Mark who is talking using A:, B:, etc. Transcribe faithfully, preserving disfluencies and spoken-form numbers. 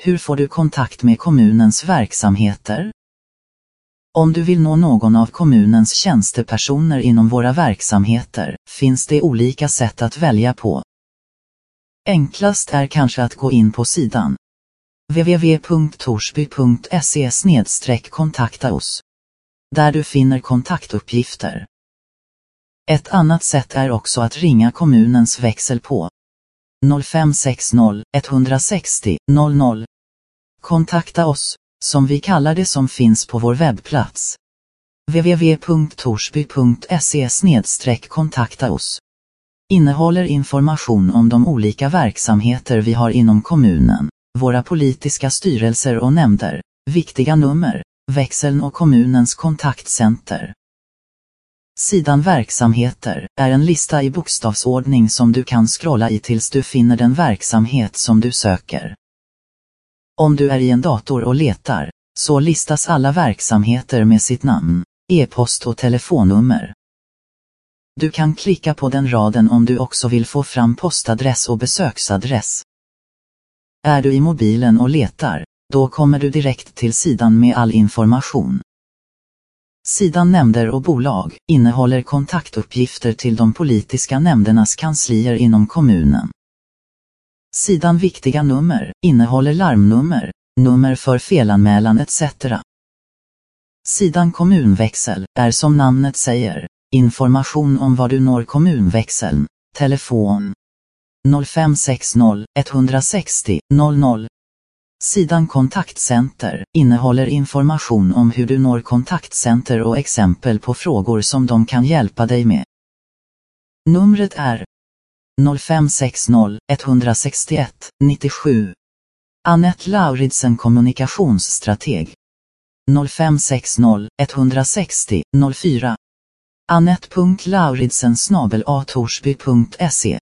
A: Hur får du kontakt med kommunens verksamheter? Om du vill nå någon av kommunens tjänstepersoner inom våra verksamheter, finns det olika sätt att välja på. Enklast är kanske att gå in på sidan w w w punkt torsby punkt se snedstreck kontakta oss, där du finner kontaktuppgifter. Ett annat sätt är också att ringa kommunens växel på noll fem sex noll ett sex noll noll noll. Kontakta oss, som vi kallar det, som finns på vår webbplats w w w punkt torsby punkt se snedstreck kontakta oss. Innehåller information om de olika verksamheter vi har inom kommunen, våra politiska styrelser och nämnder, viktiga nummer, växeln och kommunens kontaktcenter. Sidan verksamheter är en lista i bokstavsordning som du kan scrolla i tills du finner den verksamhet som du söker. Om du är i en dator och letar, så listas alla verksamheter med sitt namn, e-post och telefonnummer. Du kan klicka på den raden om du också vill få fram postadress och besöksadress. Är du i mobilen och letar, då kommer du direkt till sidan med all information. Sidan nämnder och bolag innehåller kontaktuppgifter till de politiska nämndernas kanslier inom kommunen. Sidan viktiga nummer innehåller larmnummer, nummer för felanmälan et cetera. Sidan kommunväxel är, som namnet säger, information om var du når kommunväxeln, telefon noll fem sex noll ett sex noll noll noll. Sidan kontaktcenter innehåller information om hur du når kontaktcenter och exempel på frågor som de kan hjälpa dig med. Numret är noll fem sex noll ett sex ett nio sju. Annette Lauridsen, kommunikationsstrateg. noll fem sex noll ett sex noll noll fyra. annette punkt lauridsen snabel a torsby punkt se